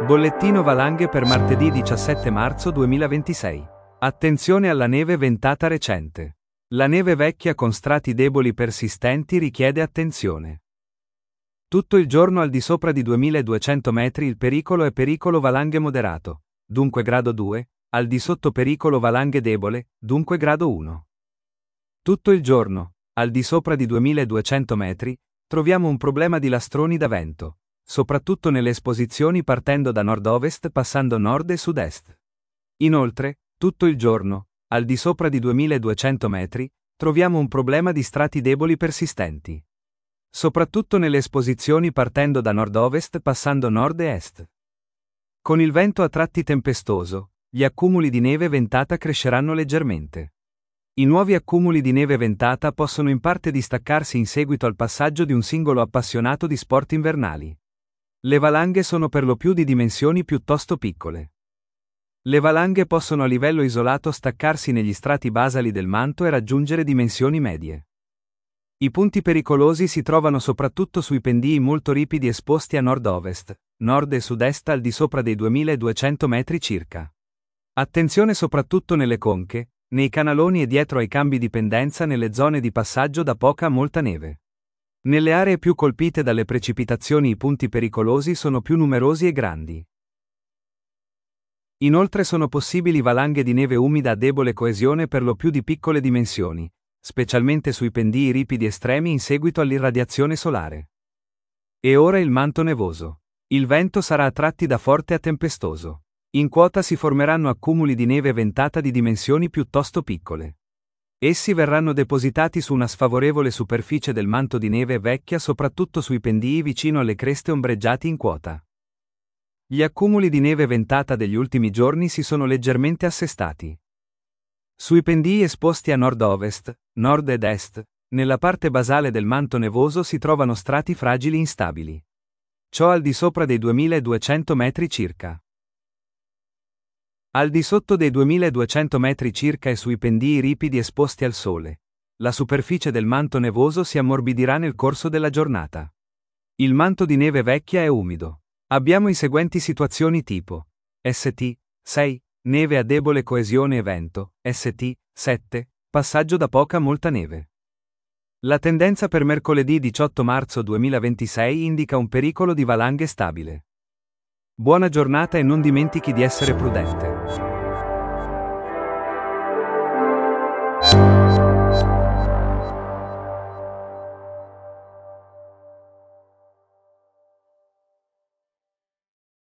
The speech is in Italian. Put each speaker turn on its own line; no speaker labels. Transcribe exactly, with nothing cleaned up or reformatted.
Bollettino valanghe per martedì diciassette marzo duemilaventisei. Attenzione alla neve ventata recente. La neve vecchia con strati deboli persistenti richiede attenzione. Tutto il giorno al di sopra di duemiladuecento metri il pericolo è pericolo valanghe moderato, dunque grado due, al di sotto pericolo valanghe debole, dunque grado uno. Tutto il giorno, al di sopra di duemiladuecento metri, troviamo un problema di lastroni da vento, soprattutto nelle esposizioni partendo da nord-ovest passando nord e sud-est. Inoltre, tutto il giorno, al di sopra di duemiladuecento metri, troviamo un problema di strati deboli persistenti. Soprattutto nelle esposizioni partendo da nord-ovest passando nord e est. Con il vento a tratti tempestoso, gli accumuli di neve ventata cresceranno leggermente. I nuovi accumuli di neve ventata possono in parte distaccarsi in seguito al passaggio di un singolo appassionato di sport invernali. Le valanghe sono per lo più di dimensioni piuttosto piccole. Le valanghe possono a livello isolato staccarsi negli strati basali del manto e raggiungere dimensioni medie. I punti pericolosi si trovano soprattutto sui pendii molto ripidi esposti a nord-ovest, nord e sud-est al di sopra dei duemiladuecento metri circa. Attenzione soprattutto nelle conche, nei canaloni e dietro ai cambi di pendenza nelle zone di passaggio da poca a molta neve. Nelle aree più colpite dalle precipitazioni i punti pericolosi sono più numerosi e grandi. Inoltre sono possibili valanghe di neve umida a debole coesione per lo più di piccole dimensioni, specialmente sui pendii ripidi estremi in seguito all'irradiazione solare. E ora il manto nevoso. Il vento sarà a tratti da forte a tempestoso. In quota si formeranno accumuli di neve ventata di dimensioni piuttosto piccole. Essi verranno depositati su una sfavorevole superficie del manto di neve vecchia soprattutto sui pendii vicino alle creste ombreggiati in quota. Gli accumuli di neve ventata degli ultimi giorni si sono leggermente assestati. Sui pendii esposti a nord-ovest, nord ed est, nella parte basale del manto nevoso si trovano strati fragili instabili. Ciò al di sopra dei duemiladuecento metri circa. Al di sotto dei duemiladuecento metri circa e sui pendii ripidi esposti al sole, la superficie del manto nevoso si ammorbidirà nel corso della giornata. Il manto di neve vecchia è umido. Abbiamo i seguenti situazioni tipo S T sei, neve a debole coesione e vento, S T sette, passaggio da poca a molta neve. La tendenza per mercoledì diciotto marzo duemilaventisei indica un pericolo di valanghe stabile. Buona giornata e non dimentichi di essere prudente.